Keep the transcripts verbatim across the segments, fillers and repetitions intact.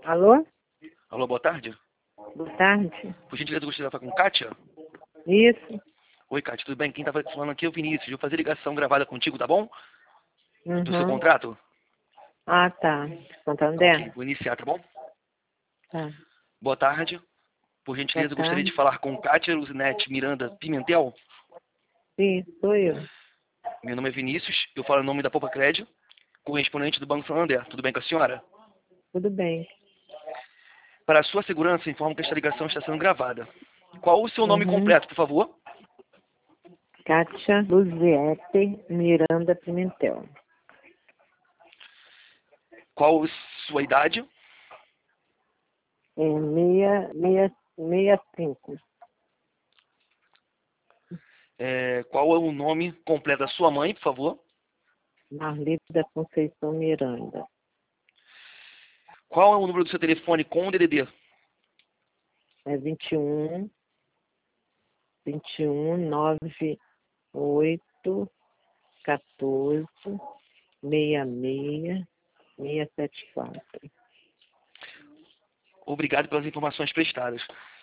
Alô? Alô, boa tarde. Boa tarde. Por gentileza, eu gostaria de falar com Kátia. Isso. Oi, Kátia, tudo bem? Quem tá falando aqui é o Vinícius. Eu vou fazer ligação gravada contigo, tá bom? Do seu Uhum. contrato? Ah, tá. Tá ok, Santander? vou iniciar, tá bom? Tá. Boa tarde. Por Boa gentileza, eu gostaria de tarde. falar com Kátia Luzinete Miranda Pimentel. Sim, sou eu. Meu nome é Vinícius, eu falo em nome da Poupa Crédito, correspondente do Banco Santander. Tudo bem com a senhora? Tudo bem. Para a sua segurança, informo que esta ligação está sendo gravada. Qual o seu nome Uhum. completo, por favor? Kátia Luziete Miranda Pimentel. Qual sua idade? É meia, meia, meia cinco. É, qual é o nome completo da sua mãe, por favor? Marlita Conceição Miranda. Qual é o número do seu telefone com o D D D? É vinte e um, vinte e um, nove oito, quatorze, meia meia, meia sete quatro. Obrigado pelas informações prestadas.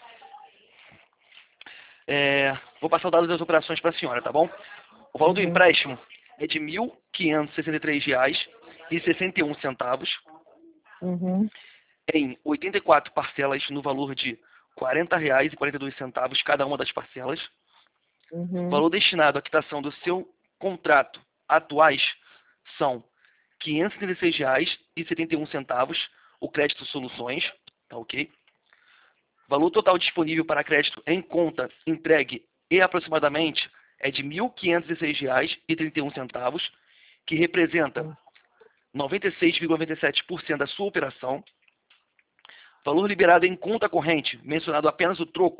É, vou passar o dado das operações para a senhora, tá bom? O valor do Uhum. empréstimo é de mil quinhentos e sessenta e três reais e sessenta e um centavos Uhum. em oitenta e quatro parcelas no valor de quarenta reais e quarenta e dois centavos cada uma das parcelas. O Uhum. valor destinado à quitação do seu contrato atuais são quinhentos e setenta e seis reais e setenta e um centavos, o crédito soluções, tá ok? Valor total disponível para crédito em conta entregue e aproximadamente é de mil quinhentos e seis reais e trinta e um centavos, que representa noventa e seis vírgula noventa e sete por cento da sua operação. Valor liberado em conta corrente, mencionado apenas o troco,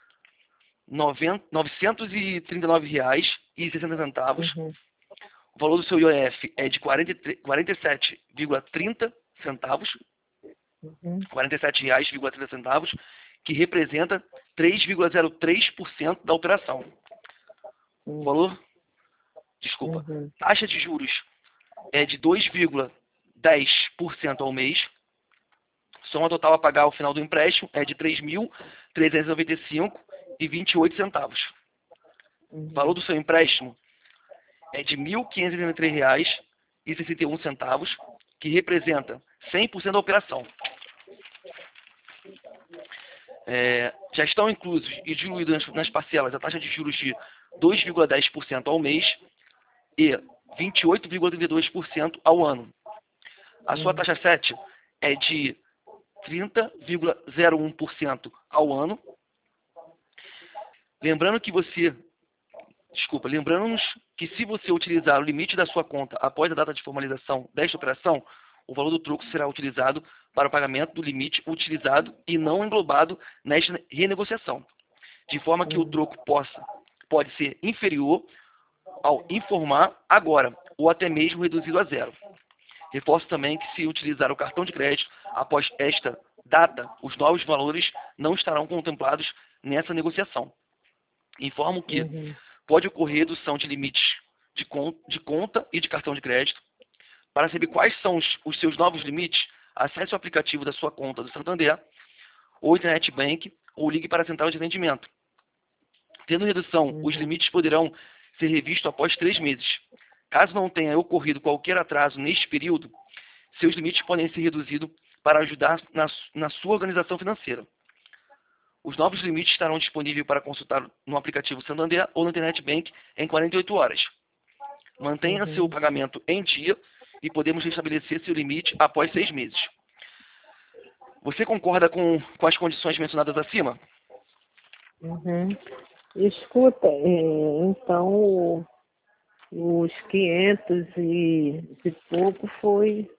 novecentos e trinta e nove reais e sessenta centavos. Uhum. O valor do seu I O F é de quarenta e sete vírgula trinta centavos, Uhum. quarenta e sete reais e trinta centavos, que representa três vírgula zero três por cento da operação. O Uhum. valor, desculpa, Uhum. taxa de juros é de dois vírgula dez por cento ao mês. Soma total a pagar ao final do empréstimo é de três mil trezentos e noventa e cinco reais e vinte e oito centavos. O valor Uhum. do seu empréstimo é de mil quinhentos e oitenta e três reais e sessenta e um centavos, que representa cem por cento da operação. É, já estão inclusos e diluídos nas, nas parcelas a taxa de juros de dois vírgula dez por cento ao mês e vinte e oito vírgula trinta e dois por cento ao ano. A sua Uhum. taxa sete é de trinta vírgula zero um por cento ao ano. Lembrando que você, desculpa, lembrando-nos que se você utilizar o limite da sua conta após a data de formalização desta operação, o valor do troco será utilizado para o pagamento do limite utilizado e não englobado nesta renegociação, de forma que o Uhum. troco possa, pode ser inferior ao informar agora, ou até mesmo reduzido a zero. Reforço também que se utilizar o cartão de crédito após esta data, os novos valores não estarão contemplados nessa negociação. Informo que Uhum. pode ocorrer redução de limites de, con de conta e de cartão de crédito. Para saber quais são os, os seus novos limites, acesse o aplicativo da sua conta do Santander, ou Internet Bank, ou ligue para a central de atendimento. Tendo redução, os Uhum. limites poderão ser revistos após três meses. Caso não tenha ocorrido qualquer atraso neste período, seus limites podem ser reduzidos para ajudar na, na sua organização financeira. Os novos limites estarão disponíveis para consultar no aplicativo Santander ou no Internet Bank em quarenta e oito horas. Mantenha seu Uhum. pagamento em dia e podemos restabelecer seu limite após seis meses. Você concorda com, com as condições mencionadas acima? Uhum. Escuta, é, então o- os quinhentos e, e pouco foi,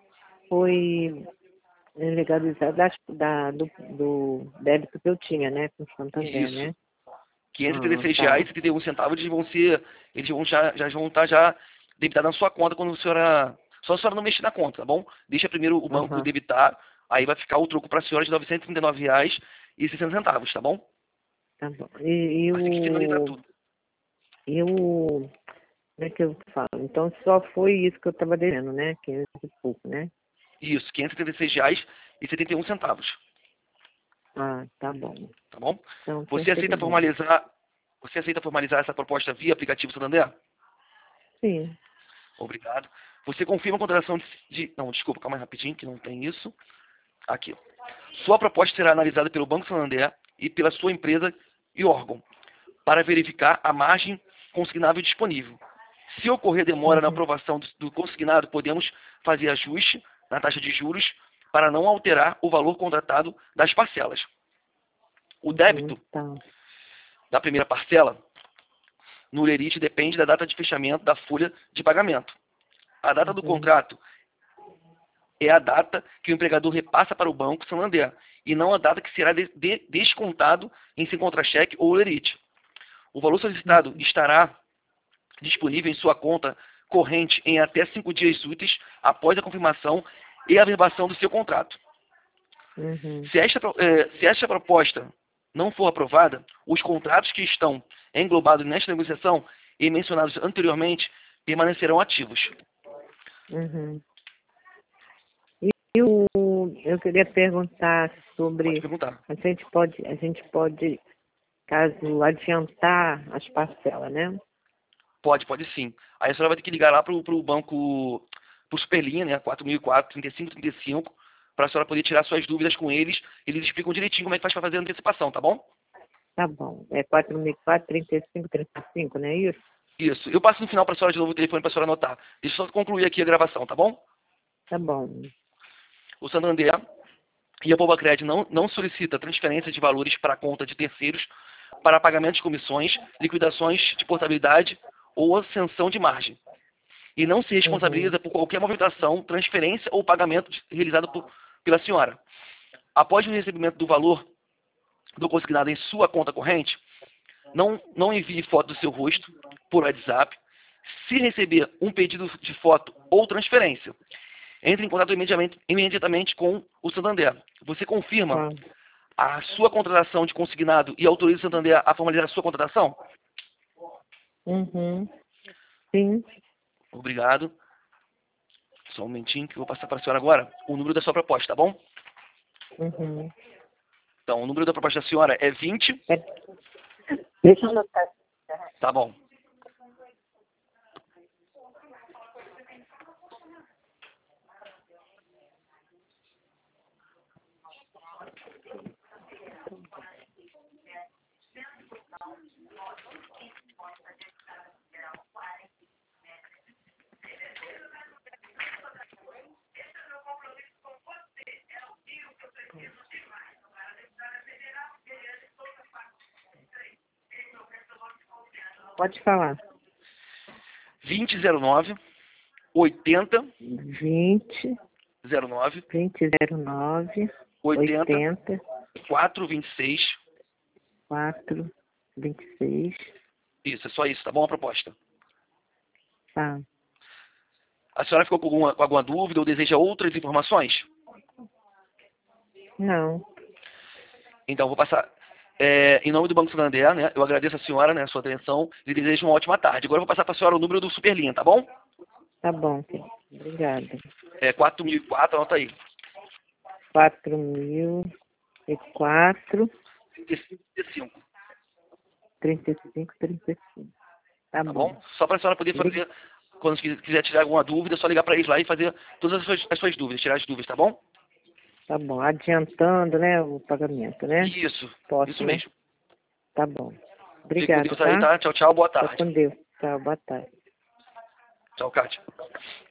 foi legalizado das- da, do, do débito que eu tinha, né, com o Santander, Isso. né? quinhentos e trinta e Ah, seis reais tá. e setenta e um centavos eles vão ser, eles vão já, já vão estar já debitados na sua conta quando a senhora, só a senhora não mexer na conta, tá bom? Deixa primeiro o banco Aham, debitar, aí vai ficar o troco para a senhora de novecentos e trinta e nove reais e sessenta centavos, tá bom? tá bom. E, e Assim que finalizar o, tudo. e o, como é que eu falo? Então só foi isso que eu estava devendo, né? quinhentos e pouco, né? Isso, quinhentos e trinta e seis reais e setenta e um centavos. Ah, tá bom. Tá bom? Então, Você aceita bem. formalizar, você aceita formalizar essa proposta via aplicativo Santander? Sim. Obrigado. Você confirma a contratação de, de... Não, desculpa, calma aí rapidinho, que não tem isso. Aqui. Sua proposta será analisada pelo Banco Santander e pela sua empresa e órgão, para verificar a margem consignável disponível. Se ocorrer demora na Uhum. aprovação do, do consignado, podemos fazer ajuste na taxa de juros para não alterar o valor contratado das parcelas. O débito Uhum, tá. da primeira parcela no lerite depende da data de fechamento da folha de pagamento. A data do Uhum. contrato é a data que o empregador repassa para o Banco Santander e não a data que será de, de, descontado em seu contra-cheque ou lerite. O valor solicitado estará disponível em sua conta corrente em até cinco dias úteis após a confirmação e a averbação do seu contrato. Uhum. Se esta, eh, se esta proposta não for aprovada, os contratos que estão englobados nesta negociação e mencionados anteriormente permanecerão ativos. Uhum. E o, eu queria perguntar Pode sobre, perguntar. a gente pode, a gente pode, caso adiantar as parcelas, né? Pode, pode sim. Aí a senhora vai ter que ligar lá para o banco, para o Superlinha, né, quatro mil e quatro, trinta e cinco trinta e cinco, para a senhora poder tirar suas dúvidas com eles. Eles explicam direitinho como é que faz para fazer a antecipação, tá bom? Tá bom. É quatro mil e quatro, trinta e cinco, trinta e cinco, não é isso? Isso. Eu passo no final para a senhora de novo o telefone para a senhora anotar. Deixa eu só concluir aqui a gravação, tá bom? Tá bom. O Santander e a Povacred não, não solicita transferência de valores para a conta de terceiros para pagamento de comissões, liquidações de portabilidade ou ascensão de margem. E não se Uhum. responsabiliza por qualquer movimentação, transferência ou pagamento de- realizado por- pela senhora. Após o recebimento do valor do consignado em sua conta corrente, não, não envie foto do seu rosto por WhatsApp. Se receber um pedido de foto ou transferência, entre em contato imediatamente, imediatamente com o Santander. Você confirma Tá. a sua contratação de consignado e autoriza o Santander a formalizar a sua contratação? Uhum. Sim. Obrigado. Só um momentinho que eu vou passar para a senhora agora o número da sua proposta, tá bom? Uhum. Então, o número da proposta da senhora é vinte. É, deixa eu anotar. Tá bom. Pode falar. vinte zero nove oitenta Vinte, zero nove vinte, zero nove, oitenta oitenta, quatro vinte e seis. quatro, vinte e seis. Isso, é só isso, tá bom a proposta? Tá. A senhora ficou com alguma, com alguma dúvida ou deseja outras informações? Não. Então, vou passar. É, em nome do Banco Santander, né? Eu agradeço a senhora, né, a sua atenção e desejo uma ótima tarde. Agora eu vou passar para a senhora o número do Superlinha, tá bom? Tá bom, filho. Obrigada. É quatro mil e quatro, anota aí. Quatro mil e quatro, trinta e cinco, trinta e cinco, trinta e cinco, trinta e cinco. Tá tá bom. bom? Só para a senhora poder Obri- fazer, quando quiser tirar alguma dúvida, é só ligar para eles lá e fazer todas as suas, as suas dúvidas, tirar as dúvidas, tá bom? Tá bom. Adiantando, né, o pagamento, né? Isso, Posso, isso né? mesmo. Tá bom. Fique com Obrigada, Deus aí, tá? tá? Tchau, tchau, boa Tá tarde. com Deus. Tchau, boa tarde. Tchau, Kátia.